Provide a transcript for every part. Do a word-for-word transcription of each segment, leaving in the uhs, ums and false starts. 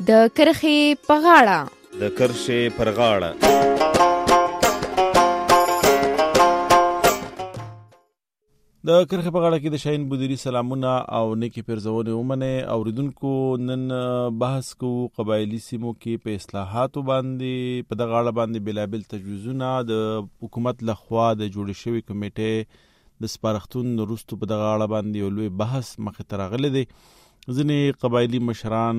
د کرښې په غاړه د کرښې پر غاړه د کرښې په غاړه کې د شاهین بودیری سلامونه او نیکی پیرزونې ومنه. اوریدونکو نن بحث کوو قبایلی سیمو کې په اصلاحاتو باندې. په دغه اړه باندې بلابل تجویزونه د حکومت لخوا د جوړې شوې کمیټې د سپارښتون وروسته په دغه اړه باندې یو لوی بحث مخې ته راغلی دی. ځینې قبایلی مشران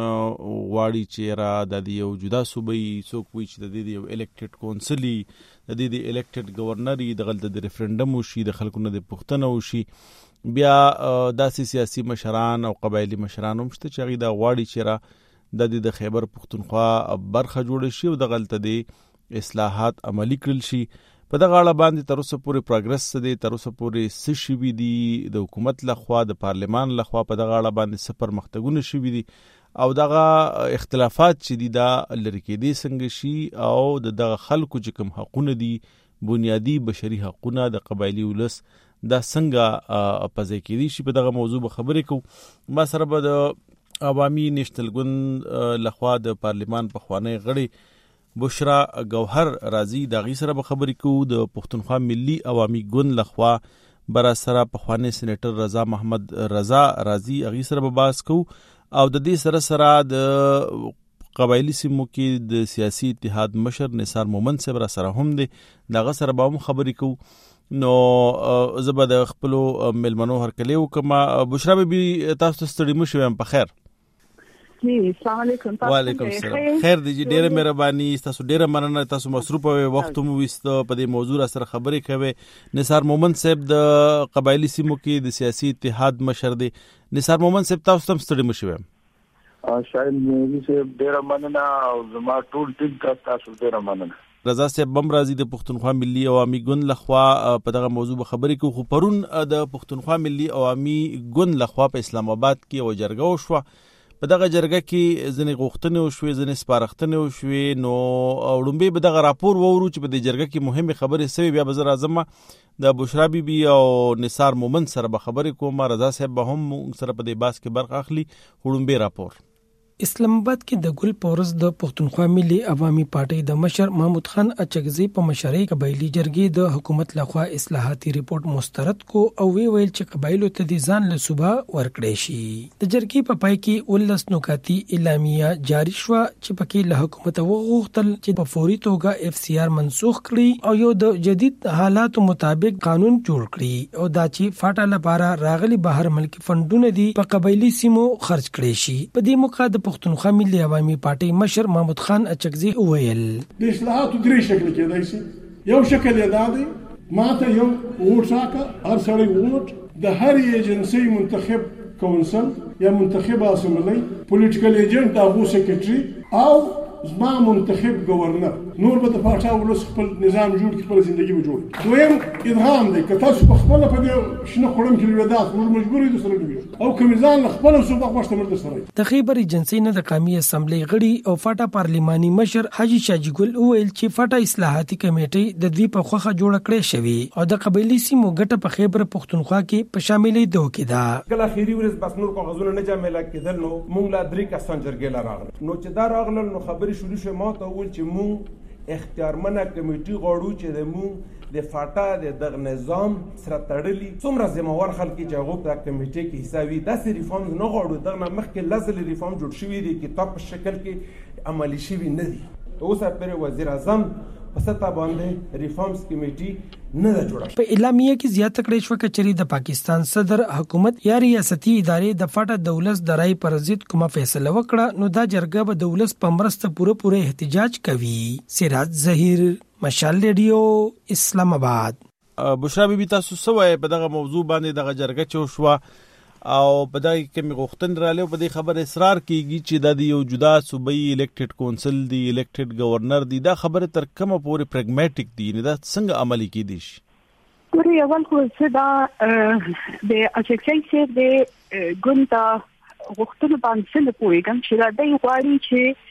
غواړي چې را د یو جدا صوبې څوک وي چې د دې یو الیکټډ کونسلي د دې د الیکټډ گورنر دغلته د ریفرندم وشي د خلکو نه د پوښتنه وشي. بیا داسې سیاسي مشران او قبایلی مشران هم شته چې هغوی دا غواړي چې را د د خیبر پښتونخوا برخه جوړه شي او دغلته د اصلاحات عملی کړل شي. په دغه اړه باندې تر اوسه پورې پروګرس څه دی، تر اوسه پورې څه شوي دي د حکومت لخوا د پارلمان لخوا په دغه اړه باندې څه پرمختګونه شوي دي او دغه اختلافات چې دي دا لرې کېدی څنګه شي او د دغه خلکو چې کوم حقونه دي بنیادی بشري حقونه د قبایلی ولس دا څنګه پځای کېدی شي. په دغه موضوع به خبرې کوو. ما سره به د عوامي نیشنل ګوند لخوا د پارلمان پخوانی غړي بشرا گوهر راضی دا غي سره به خبرې کوو. د پښتونخوا ملي عوامي ګوند لخوا برا سره پخوانی سېنیټر رضا محمد رضا راضی غي سره به بحث کوو او د دې سره سره د قبایلی سیمو کې د سیاسي اتحاد مشر نثار مومند صاحب را سره هم دی دغه سره به هم خبرې کوو. نو زبا د خپل ملمنو هرکلی وکما. بشرا به تاسو ستړي مو شوم په خیر. السلام علیکم. وعلیکم السلام. خیر دی، ډیره مهرباني، تاسو ډیره مننه، تاسو مصروف او وخت مو وست په دې موضوع سره خبرې کوي. نثار مومند صاحب د قبایلی سیمو کې د سیاسي اتحاد مشر دی. نثار مومند صاحب تاسو هم ستړي مشوي. شاید مې صاحب ډیره مننه او زما ټول ټیم تاسو ډیره مننه. رضا صاحب بم راضي د پښتونخوا ملي عوامي ګوند لخوا په دغه موضوع خبرې کوو. خو پرون د پښتونخوا ملي عوامي ګوند لخوا په اسلام آباد کې یو جرګه وشوه. په دغه جرګه کې ځینې غوښتنې وشوې، ځینې سپارښتنې وشوې. نو وړومبی به دغه راپور وورو چې په دې جرګه کې مهمې خبرې سوي. بیا به زه راځم د بشرا بیبي او نثار مومند سره به خبرې کوم. رضا صاحب به هم سره په دې بحث کې برخه اخلي. وړومبی راپور اسلام آباد کې د ګل پورس د پښتونخوا ملي عوامي پارټي د مشر محمود خان اچکزي په مشرۍ قبایلی جرګې د حکومت لخوا اصلاحاتي ریپورت مسترد کو او وی ویل چې قبایلو ته د ځان له صوبه ورکړې شي. د جرګې په پای کې ولس نوکاتی اعلامیه جاری شو چې پکې له حکومت وغوښتل چې په فوري توګه اف سی آر منسوخ کړي او یو د جدید حالاتو مطابق قانون جوړ کړي او دا چې فاټا لپاره راغلي بهر ملکی فندونه دي په قبایلی سیمو خرج کړي شي. په دې موقع د پښتونخوا ملي عوامي پارټي مشر محمود خان اچکزي وویل د اصلاحاتو درې شکل کېدای شي. یو شکل یې دا دی ماته یو ووټ راکړه، هر سړی ووټ د هر ایجنسۍ منتخب کونسل یا منتخب اسمبلی پولیټیکل ایجنټ هغه سیکریټري او زما منتخب گورنر. نور به د پاټا ولس خپل نظام جوړ کړي، خپل ژوندۍ به جوړ. دویم ادغام دی که تاسو په خپل په دې شنه خړم کې لویدات موږ مجبور یو سره نیو او کمیزان خپل صوبه غوښته مرده سره. د خیبر ایجنسی نه د قومي اسمبلی غړي او فاټا پارلیماني مشر حاجی شاجی ګل وویل چې فاټا اصلاحاتي کمیټې د دوی په خوخه جوړ کړې شوی او د قبایلی سیمو ګټه په خیبر پښتونخوا کې په شاملې دوه کې ده. کله اخیری ورځ بس نور کاغذونه نه جامل کېدل نو مونږ لا درې کسان جرګې لا راغله. نو چې دا راغله نو خبرې شروع شوه. ما ته وویل چې مونږ اختیارمنه کمیټې غواړو چې د مونږ د فاټا د دغه نظام سره تړلي څومره ذمہوار خلک چې هغه په کمیټې کې حصہ وي داسې ریفارم نه غواړو. دغه مخکې لازل ریفارم جوړ شوی دی کتاب په شکل کې عملی شوی نه دي. اوس پر وزیر اعظم په ستا باندې ریفارمز کمیټې نه ده جوړه. په اعلامیه کې زیاته کړې شو چې د پاکستان صدر حکومت یا ریاستي ادارې د فاټا دولت د رای پر ضد کومه فیصله وکړه نو دا جرګه به دولت په مرسته پوره پوره احتجاج کوي. سراج ظهیر، مشال ریډیو، اسلام آباد. بشرا بیبي تاسو سوای په دغه موضوع باندې دغه جرګه چې شو او په دغه کې می غوښتن رااله په دې خبره اصرار کیږي چې د یو جدا صوبایي الیکټډ کونسل دی، الیکټډ گورنر دی. دا خبره تر کومه پورې پریګماټیک دی نه دا څنګه عملی کیدی شي؟ ګوري اول خو څه دا د اچکسي سره د ګوند غوښتنه باندې څه پوهیږم چې دا د غواړي چې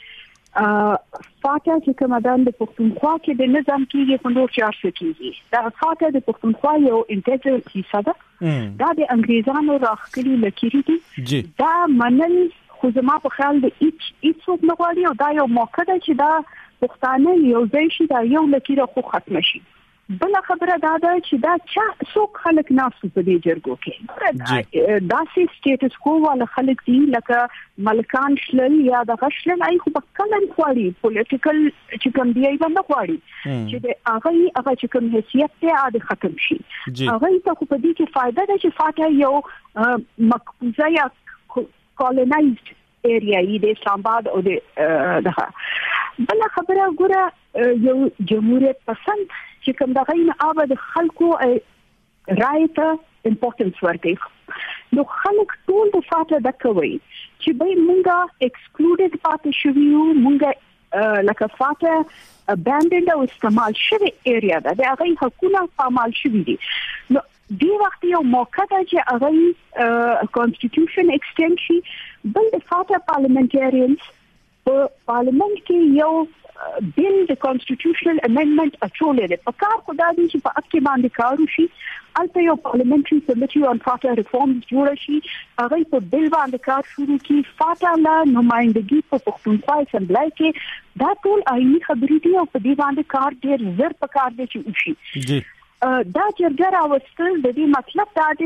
فاټا چې کومدان د پښتونخوا کې د نظام کې په نور چار څه کیږي. دا فاټا د پښتونخوا یو انټیګرل حصہ ده. دا د انګریزانو راخلي لکېږي. دا منل خو زما په خیال د هیڅ هیڅوک نه غواړي او دا یو موقع ده چې دا پښتانه یو ځای شي دا یو لکیره خو ختم شي. بل خبره دا ده چې دا چا څوک خلک ناسو په دې جرګو کې دا سي سټیټس کو ولا خلک دي لکه ملکان شلل یا د غشل ای خو په کلن خواري پولیټیکل چې کوم دی باندې خواري چې د هغه هغه چې کوم حیثیت ته عادي ختم شي. هغه ته خو په دې کې فائدہ ده چې فاته یو مقبوضه یا کولونایزد ایریا ای د اسلام آباد او د دغه. بل خبره ګوره یو جمهوریت پسند چې کوم دغه نه آباد خلکو رایت امپورټنس ورکړي نو خلک ټول د فاته د کوي چې به مونږه ایکسکلودډ پاتې شویو مونږه لکه فاته اباندنډ او استعمال شوی ایریا ده د هغه حقوقونه پامال شوی دي. نو دی وخت یو موقع ده چې هغه کانسټیټیوشن ایکسټند شي. بل د فاته پارلیمنټریانز په پارلیمنت کې یو بل د کانسټیټیوشنل امندمنت اچولې ده په کار خدای دې چې په اکه باندې کار وشي البته یو پارلیمنټري کمیټي اون فاته ریفورمز جوړ شي هغه په بل باندې کار شروع کی فاته لا نمائندګي په پښتونخوا اسمبلی کې دا ټول آئینی خبرې دي او په دې باندې کار ډېر زر په کار دي چې وشي. جی دا جرګه راوستل د دې مطلب دا دی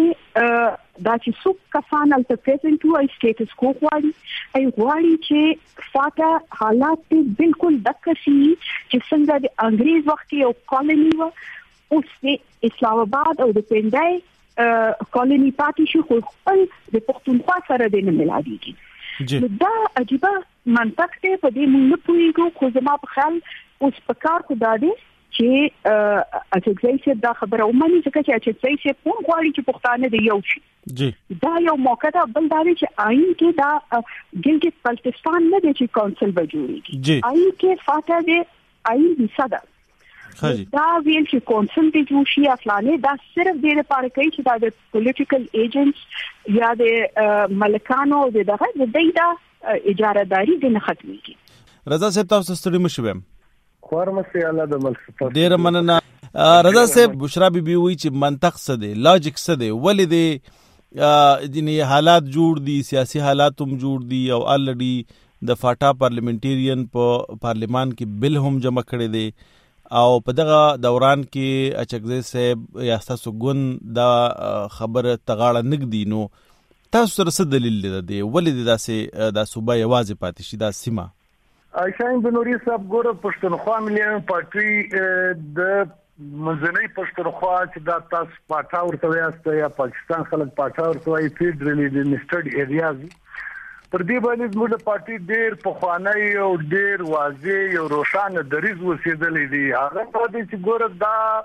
چې دا چې څوک کسان الته پریزنټ وای سټیټس کو غواړي ای غواړي چې فاته حالات بالکل دغه شي چې څنګه د انګریز وخت یو کالونی و اوس د اسلام آباد او د پندای کالونی پاتې شي خو خپل د پښتونخوا سره د نه ملاويږي. دا عجیبه منطق دی په دې موږ نه پوهیږو خو زما په خیال اوس په کار خو دا دی چې اچګزای دا خبره ومني ځکه چې اچګزای چې په غواړي چې پښتانه دی یو شي. جی دا یو موقع ده. بل دا چې آئین کې دا ګلګت بلتستان نه دی چې کونسل به جوړیږي. آئین کې فاته دی آئین حصہ ده. دا ویل چې کونسل دی جوړ شي افلانې دا صرف د لپاره کوي چې دا د پولیټیکل ایجنټس یا د ملکانو د دغه د دیدا اجاره داری د نه ختميږي. رضا صاحب تاسو ستړي مشوم خورمسي الله د ملک ډیر مننه. رضا صاحب بشرا بي بي وی چې منطق څه دی لاجیک څه دی ولې دی دني حالات جوړ دي سیاسي حالات هم جوړ دي او الډي د فاټا پارلیمنټریان په پارلیمان کې بل هم جمع کړي دي او په دغه دوران کې اچګزي صاحب یا تاسو ګون دا خبره تغاړه نګدي نو تاسو سره څه دلیل دی ولې داسې د صوبه یوازې پاتې شي دا سیمه. شاین بنوري صاحب ګوره پښتونخوا ملي پارټي د منځنۍ پښتونخوا چې دا تاسو پاټا ورته یاست یا پاکستان خلک پاټا ورته وایي فیډرالي اډمنسټرډ ایریاز پر دې باندې موږ پارټي ډېر پخوانی او ډېر واضح او روښانه دریځ وسیدلې دي. هغه په دې چې ګوره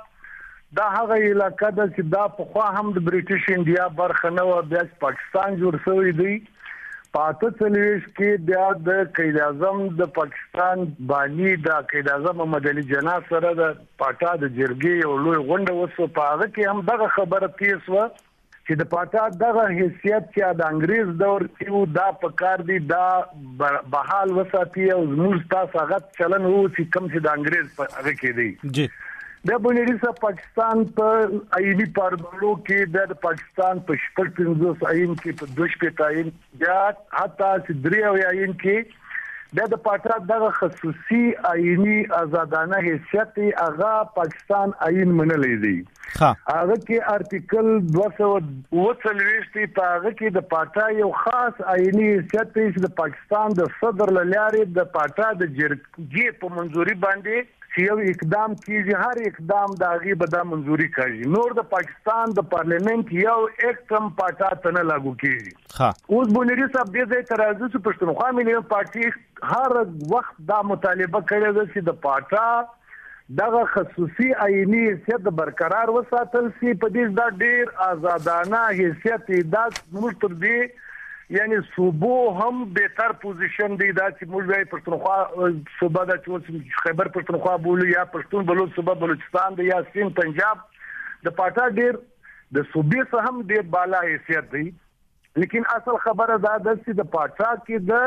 دا دا هغه علاقہ ده چې دا پخوا هم د بریټیش انډیا برخه نه و بیا پاکستان جوړ شوی دی. پاته چلیش کې بیا د قائد اعظم د پاکستان بانی د قائد اعظم محمد علي جناح سره د پاټا د جرګې او لوی غونډه وسو په هغه کې هم دغه خبره تیز و چې د پاټا دغه حیثیت چې د انګريز دور کې دا په کار دی دا بحال وساتي او زموږ تاسو هغه چلن وو چې کم چې د انګريز په هغه کې دی. جی د بنیریسا پاکستان په آئینی پارلمانو کې د پاکستان په شپږ پنځوس آئین کې په دوه شپږ آئین بیا حتی چې درې او آئین کې د پاټا دغه خصوصي آئینی آزادانه حیثیت هغه پاکستان آئین منلې دی. هغه کې ارټیکل دوه سوه اووه څلوېښت په هغه کې د پاټا یو خاص آئینی حیثیت چې د پاکستان د صدر لارې د پاټا د جرګې په منځوري باندې یو اقدام کیږي هر اقدام د هغه به د منځوري کوي نور د پاکستان د پارلیمنت یو اکټم پاټا ته نه لاګو کیږي. اوس بنيري صاحب دې ځای تر راځي چې پښتونخوا ملي پارټي هر وخت دا مطالبه کړې ده چې د پاټا دغه خصوصي آئینی حیثیت برقرار وساتل شي په دې دا ډیر آزادانه حیثیت دا موږ تر دې یعنی صوبو هم بهتر پوزیشن دی دا چې موږ وايي پښتونخوا صوبه د چوس خیبر پښتونخوا بولو یا پښتون بلوچ صوبه بلوچستان دی یا سین پنجاب د پاټا ډیر د صوبې څخه هم ډیر بالا حیثیت دی. لیکن اصل خبره دا ده چې د پاټا کې د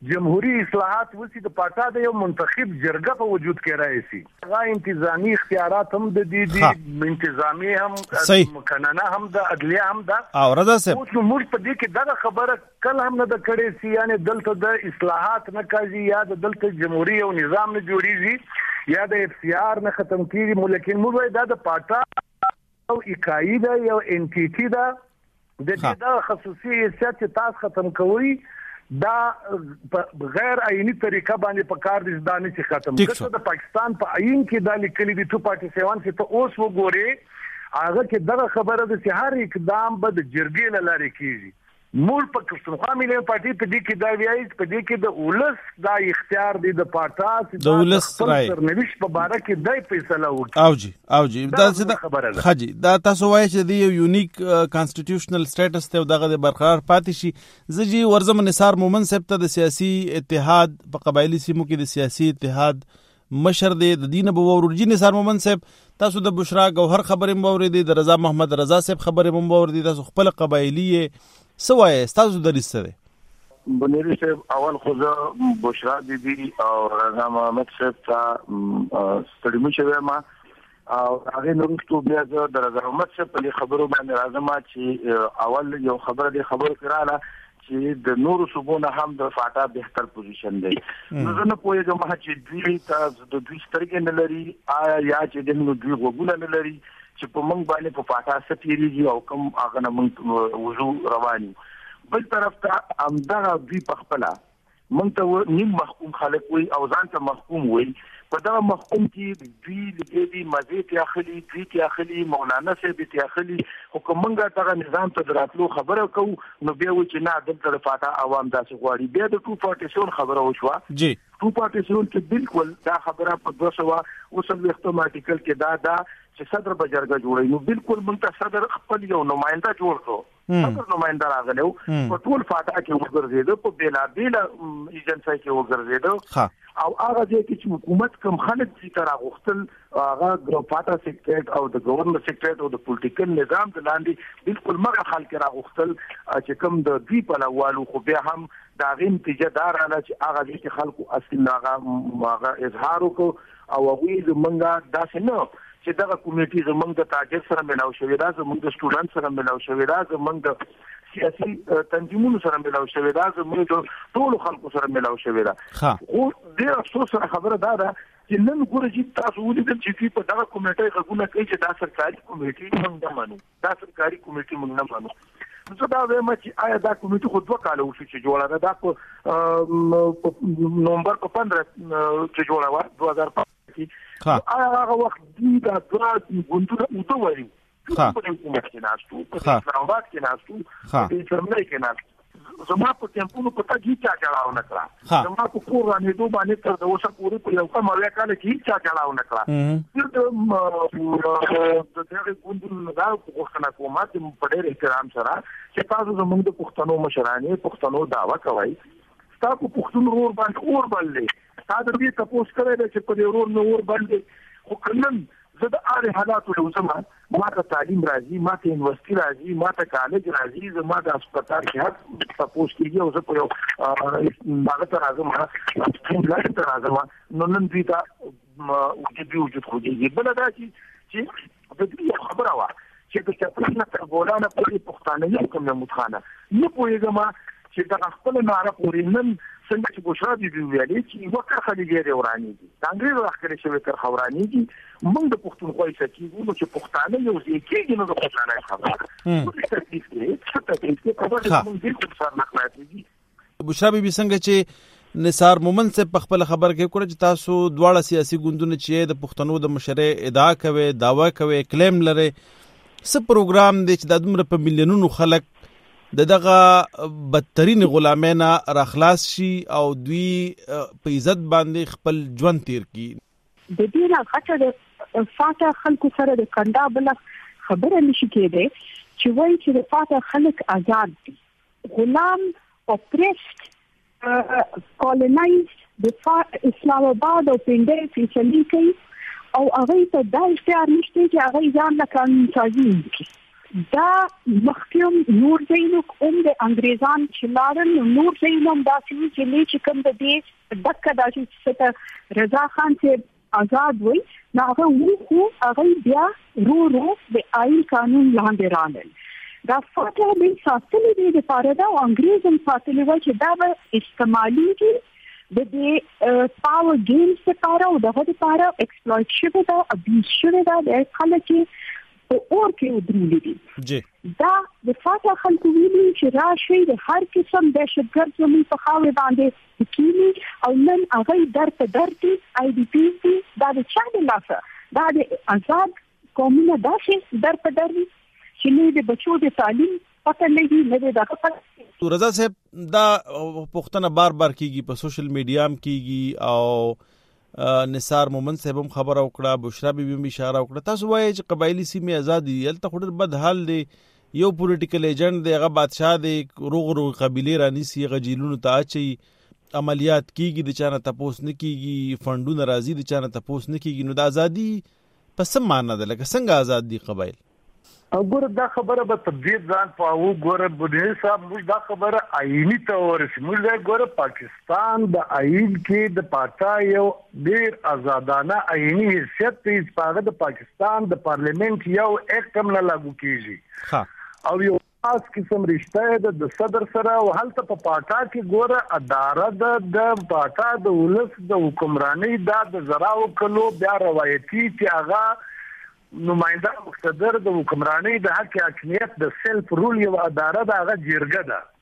جمهوریت اصلاحات وسی د پاټا د یو منتخب جرګه په وجود کې راځي هغه انتظامی اختیارات هم د دې دي انتظامی هم قانونا هم د عدلیه هم د او رضا صاحب اوس موږ په دې کې دا خبره کله هم نه د کړې سي یعنی دلته د اصلاحات نه کوي یا د دلته جمهوریت او نظام نه جوړیږي یا د اف سی آر نه ختم کیږي ملکین موږ دا د پاټا او اکایي دا یو انټیټی دا د دې د خصوصي حیثیت تاسو ختم کوي دا غیر آئینی طریقه باندې په کار دي ځدانه چې ختم کړه د پاکستان په آئین کې د لیکلي دي ټو پارټي سیوان کې ته اوس وګوري هغه کې دغه خبره د سحر اقدام به د جرګې لاره کیږي مول په پښتونخوا ملي پارټي په دې کې دا ویایي په دې کې د اولس دا اختیار دی د پاټا د اولس راي نوښت په اړه کې دای فیصله وکړي او جی او جی دا څه خبره ده خجی دا تاسو وایي چې د یو یونیک کانسټیټیوشنل سټیټس ته دغه برقرار پاتې شي زجی ورزم نثار مومن صاحب ته د سیاسي اتحاد په قبایلی سیمو کې د سیاسي اتحاد مشر دی د دینه به ورورجی نثار مومن صاحب تاسو د بشرا گوهر خبرې مو دی د رضا محمد رضا صاحب خبرې مو وردي تاسو خپل قبایلی سوای تاسو درسته بنيري صاحب اول خو بشرا دي او رضا محمد صاحب ته ستړي مو شوی ما او هغه نورستو بیا د رضا محمد صاحب په خبرو باندې راځم چې اول یو خبره دی خبرو کړاله چې د نورو صوبونو هم د فاټا بهتر پوزیشن دی نو زه نه پوهیږم چې دوی تاسو د دوی سترګې نه لري آیا یا چې د نو دوی وګونه نه لري چې په موږ باندې په فاټا ستېریږي او کوم هغه نه موږ وضو رواني بل طرف ته امدغه دوی په خپل موږ ته نیم محکوم خلک وي او ځان ته محکوم وي په دا محکوم کې دوی لګېدي مزید اخلي دوی کې اخلي مولانا صاحب ته اخلي حکومت دغه نظام ته دراتلو خبره کو نو بیا و چې نه دلته فاټا عوام داسې غواړي بیا د ټو پارټیشن خبره وشوه جی ټو پارټیشن کې بالکل دا خبره په دوه سوه اوسل وختو آرټیکل کې دا دا چې صدر بجرګه جوړي نو بالکل مونږ ته صدر خپل یو نمائنده جوړ کړو صدر نمائنده راغلو په ټول فاټا کې وګرځیدو په بیلا بیلا ایجنسي کې وګرځیدو او هغه چې حکومت کوم خلک چې تر غوښتل هغه ګروپ فاټا سیکریټ او د گورنر سیکریټ او د پولیټیکل نظام د لاندې بالکل مغه خلک را غوښتل چې کوم د دی په لوالو خو به هم دا غیم تجدار علا چې هغه چې خلکو اصل هغه هغه اظهار وکړو او هغه زمونږه داسې نه چې دغه کمیټي زمونږ د تاجر سره ملاو شوی دا زمونږ د سټوډنټ سره ملاو شوی دا زمونږ د سیاسي تنظیمونو سره ملاو شوی دا زمونږ د ټولو خلکو سره ملاو شوی دا خو ډېر افسوس سره خبره دا ده چې نن ګوره چې تاسو ولیدل چې په دغه کمیټي غوښتنه کوي چې دا سرکاري کمیټي موږ نه منو دا سرکاري کمیټي موږ نه منو زه دا وایم چې آیا دا کمیټي خو دوه کاله وشو چې جوړه ده دا په نومبر په پندره چې جوړه و دوه هزار کې آیا هغه وخت دی دا دوه ګوندونه اوته وایي په حکومت کې ناستو په اسلام آباد کې ناستو په اسلامي کې ناستو زما په ټیمپونو په تا کې چا چلاو نه کړه زما په کور باندې دوه باندې تر اوسه پوری په یو کومه کال کې چا چلاو نه کړه د دغه ګوندونو دا غوښتنه کوم چې په ډېر احترام سره چې تاسو زموږ د پښتنو مشرانې پښتنو دعوا کوي تاسو پښتون ور باندې اور باندې تاسو دې تاسو کړئ چې په دې ور نو ور باندې خو کنن زه د اړ حالاتو له زما ما ته تعلیم راځي ما ته یونیورسيټي راځي ما ته کالج راځي زما د هسپتال کې هر تاسو کېږي او زه په یو هغه ته راځم سټریم لاټ ته راځم نو نن دې دا وجود وجود خو دې بل دا چې د دې خبره وا چې د چپرنه تر ګولانه په پښتانه یو کوم متخانه نه پوهیږم چې دا خپل ناره پورې نن څنګه چې بشرا دي ویلي چې وکړه خلیګي ورانی دي څنګه راخره شوی تر خورانی دي موږ د پښتونخوا سکیږو چې پښتانه یو ځکه نه د پښتانه خبره په تکلیف کې څه تکلیف کې خبره موږ بالکل سر نه کړی بشرا بي څنګه چې نثار مومن سے په خپل خبر کې کړ چې تاسو دواړه سیاسي ګوندونه چې د پښتنو د مشرې ادعا کوي داوا کوي کلیم لري څه پروګرام دی چې د دومره په ملیونونو خلک د دغه بدترین غلامینا راخلاص شي او دوی په عزت باندې خپل ژوند تیر کی د دې نه خاطر د فاټا خلکو سره د کنده بل خبره نشي کېده چې وایي چې د فاټا خلک آزاد دي غلام اپریسټ کولونایز د اسلام آباد او پنده فیصله کوي او هغه ته د اختیار نشته چې هغه ځان له قانون سازي کوي دا مخکوم نور زینو کوم د انګریزان چې لاړل نور زینو داسې چې لې چې کوم د دې دغه داسې ست رضا خان چې آزاد وي نو هغه وو هغه بیا رو رو د آئین قانون لاندې راغل دا فاته د ساتلې د لپاره دا انګریزان ساتلې و چې دا به استعمالي د دې پاور گیمز لپاره او دغه لپاره ایکسپلویټ شوی دا ابیوز شوی دا د خلک په اور کې ودرولې دي جی دا د فاته خلکو ویلي چې راشي د هر قسم دهشتګرد زموږ په خاورې باندې کېني او نن هغه در په در دي آی ډي پی سي دا د چا د لاسه دا د آزاد قومونه داسې در په در دي چې نه د بچو د تعلیم پته لګي نه د دغه پته رضا صاحب دا پښتنه بار بار کیږي په سوشل میډیا هم کیږي او نثار مومن صاحب هم خبر او کړه بشرا بي بي اشاره وکړه تاسو وایي چې قبایلی سیمه ازادي هلته خو ډېر بد حال دی یو پولیټیکل ایجنټ دی هغه بادشاہ دی روغ روغ قبيله رانی سی غجیلونو ته اچي عملیات کیږي د چانه تپوس نه کیږي فندونه راځي د چانه تپوس نه کیږي نو د ازادي پس معنا ده لکه څنګه آزاد دي قبایل وګوره دا خبره به تبدیل ځان پاو ګوره بډې صاحب موږ دا خبره آئینی تور موږ دا ګوره پاکستان د آئین کې د پاتا یو ډیر آزادانه آئینی حیثیت پیش پاغه د پاکستان د پارلیمنت یو اکټ هم نه لاګو کیږي ها او یو خاص قسم رشته ده د صدر سره او هلته په پاتا کې ګوره اداره د پاتا د ولس د حکمرانی د زراو کلو بیا روایتي چې هغه نماینده مقتدر د حکمرانی د حق حاکمیت د سیلف رول یو اداره د هغه جرګه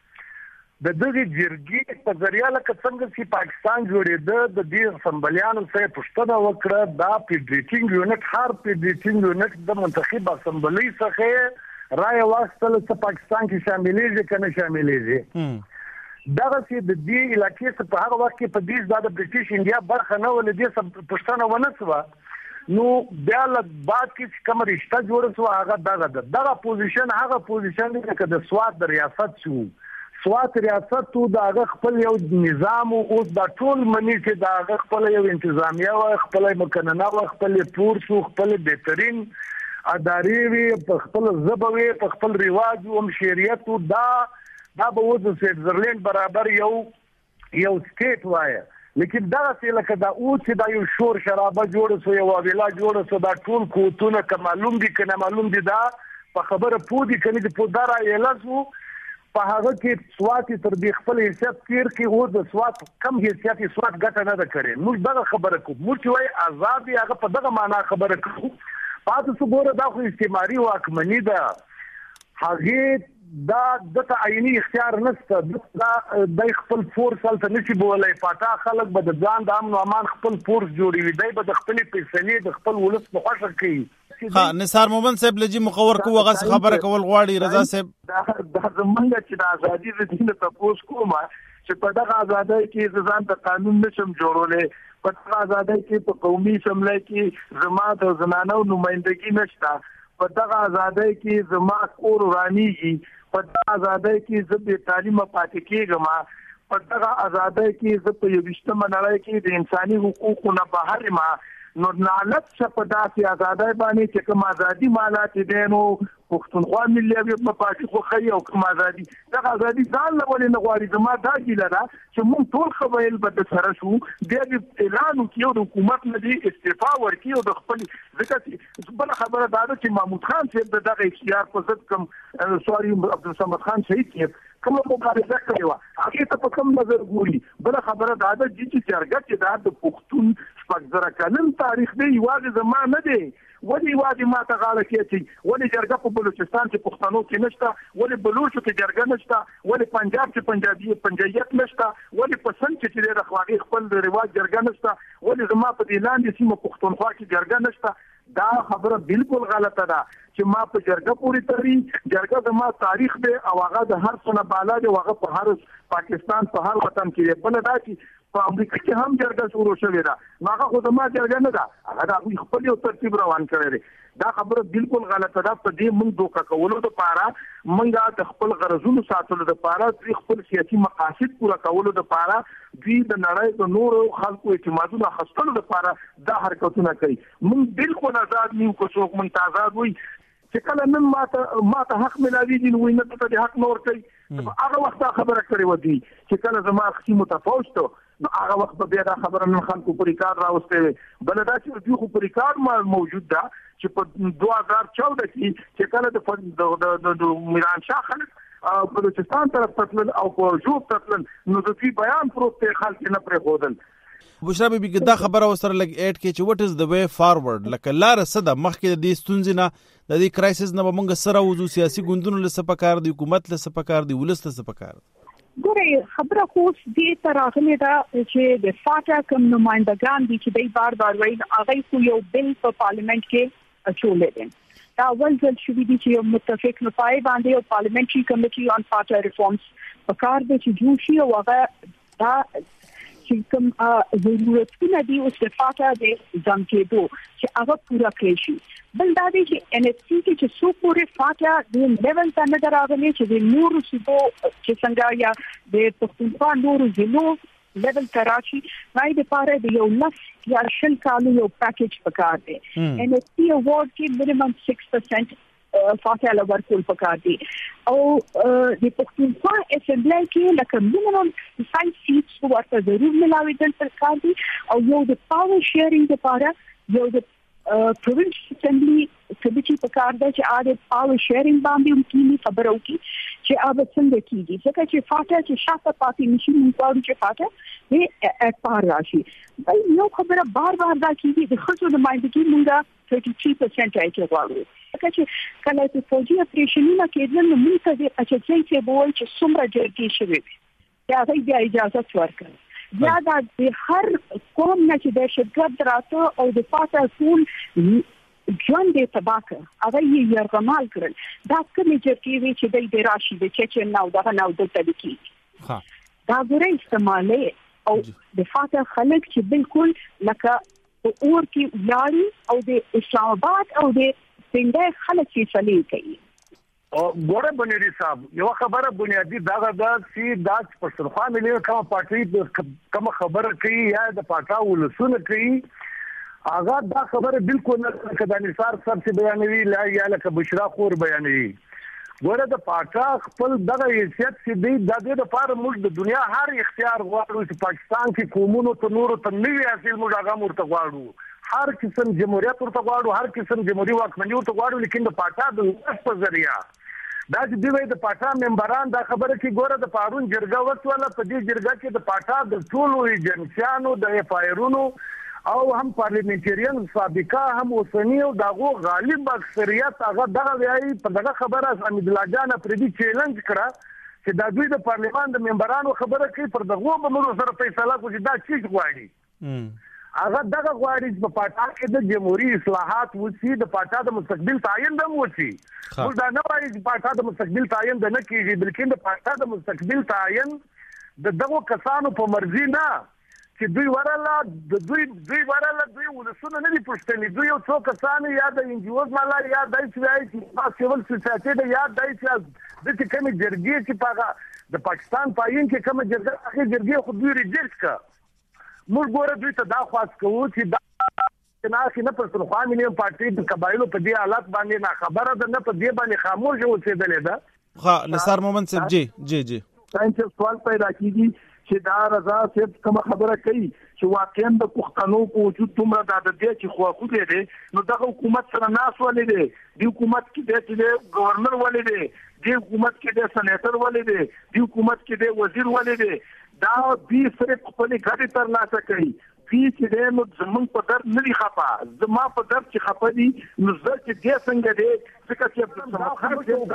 ده د دغه جرګې په ذریعہ لکه څنګه چې پاکستان جوړېده د دې اسمبلیانو سره پښتنه وکړه دا پیډریټینګ یونټ هر پیډریټینګ یونټ د منتخب اسمبلی څخه رائے واستل چې پاکستان کې شاملېږي کنه شاملېږي دغه چې د دې علاقې څخه په هغه وخت کې په دې د برټیش انډیا برخه نه ولې دې پښتنه ونسوه نو بیا له بعد کې کوم رشتہ جوړ شو هغه دغه دغه پوزیشن هغه پوزیشن کې د سواد د ریاست شو سواد ریاست تو د خپل یو نظام او د ټول منی چې د خپل یو انتظامیه او خپل مکننه او خپل پورس او خپل بهترین اداري وي په خپل زبوي په خپل رواج او شریعت دا دا به وځي سویټزرلند برابر یو یو سټیټ وایي لیکن دا څه لکه دا او چې دا یو شور شرابه جوړ سو یو ویلا جوړ سو دا ټول کوتونه که معلوم دي کنه معلوم دي دا په خبره پودي کنه د پودارا یلاسو په هغه کې سوات تر دې خپل حیثیت تیر کې او د سوات کم حیثیت سوات ګټه نه ده کړې موږ دا خبره کوو موږ وایي آزاد دی هغه په دغه معنا خبره کوو پاتې څو ګوره دا خو استعماري واکمني ده هغه دا دغه عیني اختیار نشته دا د خپل فورس هلته نشي بولای پاتا خلک به د ځان د امن او امان خپل فورس جوړوي دی به د خپل فیصلې د خپل ولس په خوښه کوي ها نثار مومن صاحب لجی مخور کو هغه خبره کول غواړي رضا صاحب دا زمونږ چې د ازادي د دین ته پوس کومه چې په دغه ازادۍ کې ځان د قانون نشم جوړولې په دغه ازادۍ کې په قومي سملای کې زما د زنانو نمائندګي نشته په دغه ازادۍ کې زما کور رانیږي په دغه ازادۍ کې زه به تعلیم پاتې کېږم په دغه ازادۍ کې زه په یوشتمه نړۍ کې د انساني حقوقو نه بهر ما نو نالت څه په داسې ازادۍ باندې چې کوم ازادي مالات دي نو پښتونخوا ملي په پاتې خو خي او کوم ازادي دغه ازادي ځان له ولې نه غواړي زما دا ګیله ده چې موږ ټول خبایل به سره شو د اعلان کیو د حکومت نه دی استعفا ورکیو د خپل ځکه بل خبره دا ده چې محمود خان چې دغه اختیار په ضد کوم سوري عبدالصمد خان شهید کړ کوم مبارزه کړې و هغه ته په کوم نظر ګوري بل خبره دا ده چې جرګه چې دا د پښتون شپږ زره کلن تاریخ دی یوازې زما نه دی ولې یوازې ما ته غاړه کېږي ولې جرګه په بلوچستان کې پښتنو کې نشته ولې بلوچو کې جرګه نشته ولې پنجاب کې پنجابي پنجابیت نشته ولې په سند کې چې د اخلاقي خپل رواج جرګه نشته ولې زما په دې لاندې سیمه پښتونخوا کې جرګه نشته دا خبره بالکل غلطه ده چې ما په جرګه پوری تری جرګه زما تاریخ دی او هغه د هر څه نه بالا دی هغه په هر پاکستان په هر وطن کې بل دا چې په امریکا کې هم جرګه شروع شوې ده هغه خو زما جرګه نه ده هغه د خپل یو ترتیب روان کړی دی دا خبره بالکل غلطه ده په دې موږ دوکه کولو لپاره موږ د خپل غرضونو ساتلو لپاره د خپل سیاسي مقاصد پوره کولو لپاره دوی د نړۍ د نورو خلکو اعتمادونه خستلو لپاره دا حرکتونه کوي موږ بالکل آزاد نیو کو څوک موږ آزاد وي چې کله نن ماته ماته حق ملاویږي نو وینه ته د حق نور کوي هغه وخت خبره کړې و دي چې کله زما اختی متفاوت نو هغه وخت به بیا دا خبره نن خلکو پر ریکارډ راوستي بل دا چې دوی خو پر ریکارډ موجود ده چې په دوه هزار چودہ کې چې کله د د میران شاه خلک بلوچستان طرف تطلل او په جوب تطلل نو د دې بیان پروت ته خلک نه پرې خودل بشرا بي بي دا خبره وسره لګ اډ کې چې وات از د وے فارورډ لکه لار صدا مخکې د دې ستونزې نه د دې کرایسس نه موږ سره وځو سیاسي ګوندونو له سپکار دی حکومت له سپکار دی ولست له سپکار ګوره خبره خو دې تراغله دا چې د فاټا کوم نمائندگان دي چې دای بار بار وایي هغه خو یو بل په پارلیمنت کې اچولې دي دا اول ځل شوې دي چې یو متفق نفای باندې او پارلیمنټري کمیټي آن فاټا ریفارمز په کار دي چې جوړ شي او هغه دا چې کوم ضرورتونه دي او صفاته دي ځم کېدو چې هغه پورا کړی شي بل دا دی چې ان اف سي کې چې څو پورې فاټا د لیول ته نه راغلي چې د نور صوبو چې څنګه یا د پښتونخوا نور ضلعو لیول تراشي راي د پاره د یو لس یا شل کالو یو پیکیج پکار دی ان اف سي اوورډ کې مینیمم سکس پرسنٹ فاټا له ورکول پکار دی او د پښتونخوا اسمبلی کې لکه مینیمم فایو سیټس ورته ضرور ملاوي دل پکار دی او یو د پاور شیرینګ لپاره یو د پروینس اسمبلی کمیټي پکار دی چې اړ پاور شیرینګ باندې هم کینی خبرو کی چې اوب څنګه کیږي ځکه چې فاټا چې شاته پاتې نشي موږ چې فاټا یې اټپار راشي بل یو خبره بار بار دا کیږي د خصوصي نمائندګي موږ تھرٹی تھری پرسنٹ راځي غواړو ځکه چې کله چې فوجي اپریشنونه کېدل نو موږ ته د اچھا چې بول چې څومره جرګې شوي یا غي بیا اجازه ورکړي یا دا د هر قوم نه چې د شدت راته او د فاټا ټول ژوند دې تباکه هغه یې یرغمال کړل دا کومې جرګې وی چې د راشي د چچن نو دا نو د تدکی ها دا غوړې استعمالي او د فاټا خلک چې بالکل لکه اور کې ولاړی او د اسلام آباد او د څنګه خلک چې چلی کوي او ګوره بنيري صاحب یو خبره بنیادی دا دا چې دا پښتونخوا ملي کوم پارټي کوم خبره کوي یا د پاټا ولسونه کوي اغه دا خبره بالکل نه کده نثار صاحب چې بیانوي لا یا لکه بشرا خور بیانوي ګوره د پاټا خپل دغه حیثیت چې دی د دې لپاره موږ د دنیا هر اختیار غواړو چې پاکستان کې قومونو ته نور ته نوي اصل موږ هغه مرته غواړو هر قسم جمهوریت ورته غواړو هر قسم جمهوریت واکمنۍ ورته غواړو لیکن د پاټا د وس په ذریعہ دا چې دوی د پاټا ممبران دا خبره کې ګوره د پارون جرګه وکړه په دې جرګه کې د پاټا د ټولو ایجنسیانو د افایرونو او هم پارلیمنټریان سابقه هم اوسنی او دغه غالب اکثریت هغه دغه وایي په دغه خبره حمید الله جان پر دې چیلنج کړه چې د دوی د پارلیمان د ممبرانو خبره کوي پر دغه به موږ سره فیصله کوو دا چیز غواړي هغه دغه غواړي په پاټا کې د جمهوریت اصلاحات وسی د پاټا د مستقبل تعین د وسی موږ دا نه وایي چې پاټا د مستقبل تعین د نه کیږي بلکې د پاټا د مستقبل تعین د دغه کسانو په مرزي نه چې دوی ورله د دوی دوی ورله دوی ولسونه نه دي پښتني دوی یو څو کسان یا د انجیوز مالا یا د سیاسي چې سیول سوسایټي د یا د سیاسي د کومې جرګې چې پاګه د پاکستان پاین کې کومه جرګه هغه جرګې خو دوی ریجکټ کا موږ ګوره دوی ته دا خواست کوو چې دا نه چې نه پښتونخوا ملي پارټي د قبایلو په دې حالت باندې نه خبره ده نه په دې باندې خاموش اوسېدلې ده ها نثار مومن صاحب جی جی جی څنګه سوال پیدا کیږي چې دا رضا صاحب کوم خبره کوي چې واقعا د پښتنو په وجود دومره د دې چې خو خو دې نو دغه حکومت سره ناس ولې دي د حکومت کې د گورنر ولې دي د حکومت کې د سېنیټر ولې دي د حکومت کې د وزیر ولې دي دا دې صرف خپل غړي تر لاسه کوي چې دې نو زمون په در نه دی خپا زما په در چې خپا دي نو زه چې دې څنګه دې څنګه چې زما خبره دې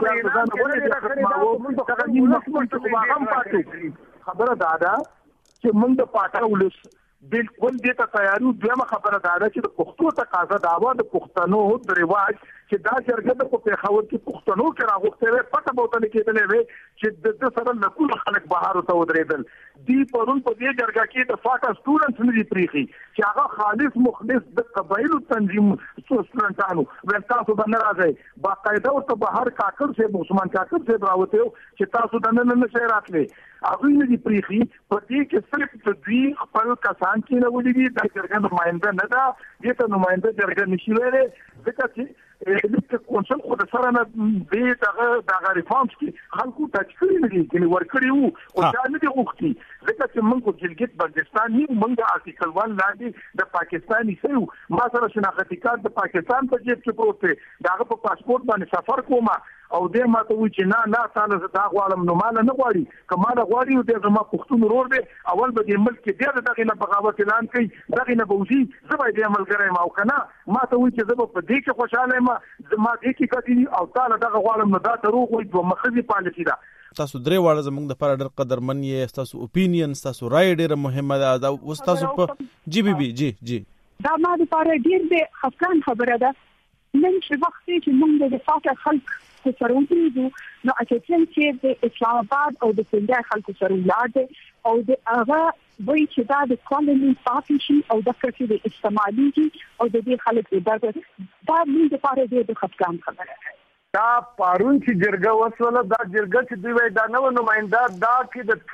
خبره دا ده چې موږ د پاټا ولس بالکل دې ته تیاری دویمه خبره ده چې د پښتو تقاضا دا و د پښتنو د رواج چې دا شرکت په پیښور کې پښتنو کې راغوښته پټه بوتل کېدلې وي چې د سره نکول خلک بهر ته ودرېدل دی پرون په دې جرګه کې د فاټا سټوډنټس نه دي پریخي چې هغه خالص مخلص د قبایلو تنظیم سټوډنټانو ورتاسو باندې راځي باقاعده او ته بهر کاکر سه عثمان کاکر سه راوته چې تاسو د نن نه شي راتلې هغه نه دي پریخي په دې کې صرف د دوی خپل کسان کې نه ولې دي د جرګه نمائنده نه ده دې ته نمائنده جرګه نشي ویلې ځکه چې الکتریک کونسل خو د سره نه به دغه دغه ریفارمز کې خلکو ټچ کړی نه دي چې ورکړي وو او دا نه دي وختي ځکه چې موږ ګلګت بلتستان نه موږ د آرټیکل ون لاندې د پاکستاني سیو ما سره شناختی کارت د پاکستان په جیب کې پروت دی داغه په پاسپورت باندې سفر کوم او دې ماته وی چې نه نه تعالی زه دا غواړم نو مال نه غواړي کمال غواړي او دې زما پښتون ورور دی اول به دې ملک کې ډېر دغه نه بغاوت اعلان کړي دغه نه بوزي زه به دې عمل کوم او کنه ماته وی چې زه په دې کې خوشاله یم زما دې کې کړي او تعالی دغه غواړم نو دا دروغ وي دوه مخزي پالیسي ده تاسو درې واړه زموږ د لپاره ډېر قدرمن یې تاسو اپینین تاسو رائے ډېر مهمه ده دا اوس تاسو په جی بي بي جی جی دا ما د لپاره ډېر د خفقان خبره ده نن چې وخت چې موږ د فاکه خلک سره ونیسو نو اټکل چې د اسلام آباد او د پنځه خلکو سره ولاړ او د هغه وایي چې دا د کولونی پاتې او د کړکې د استعمالي او د دې خلک د دا موږ د لپاره د خفقان خبره ده دا پارون چې جرګه وسوله دا جرګه چې دوی وای دا نو نمائنده دا کې د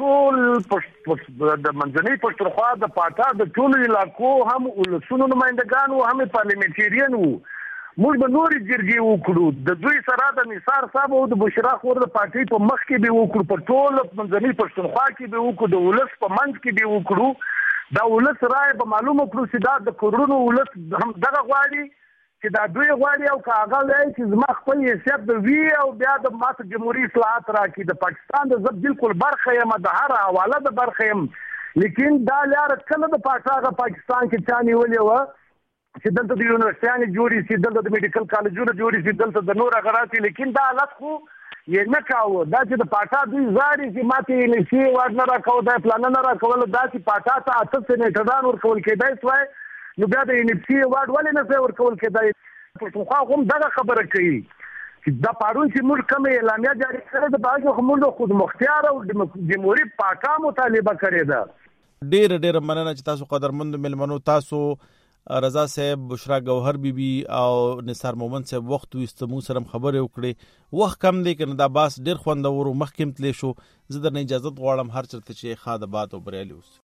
ټول د منځنۍ پښتونخوا د پاټا د ټول علاقو هم ولسونو نمائندگان او هم پارلیمنټریان وو موږ به نوري جرګې وکړو د دوی سره د نثار صاحب او د بشرا خور د پارټي په مخ کې به وکړو په ټول منځنۍ پښتونخوا کې به وکړو د ولس په منځ کې به وکړو دا ولس رائے به معلومه کړو چې دا د کورونو ولس هم دغه غواړي چې دا دوی غواړي او کاغه وایي چې زما خپل حیثیت د وی او بیا د ماته جمهوریت اصلاحات راکړي د پاکستان د زب بالکل برخه یم د هر حواله د برخه یم لیکن دا لار کله د پاکستان پاکستان کې چاني ولې و چې دلته د یونیورسيټانو جوړې سي دلته د میډیکل کالجونو جوړې سي دلته د نور غراتی لیکن دا حالت خو یې نه کاوه دا چې د پاټا دوی زاري چې ماته یې نشي ور نه راکاو دا پلان نه راکول دا چې پاټا ته اته سنټران ورکول کېدای سوای نو بیا د انپسی وارد ولې نه ورکول کېدای پښتونخوا هم دا خبره کوي چې دا پارون چې موږ کوم اعلامیه جاری کړې ده باید خو موږ خود مختار او جمهوریت پاټا مطالبه کړې ده ډېر ډېر مننه چې تاسو قدرمند ملمنو تاسو رضا صاحب بشرا گوهر بی بی او نثار مومن صاحب وخت وستمو سره خبرې وکړې وخت کم دی کنه دا باس ډېر خوندور مخکې تلې شو زه درنه اجازه غواړم هر چرته چې خاطبات او بریالي اوس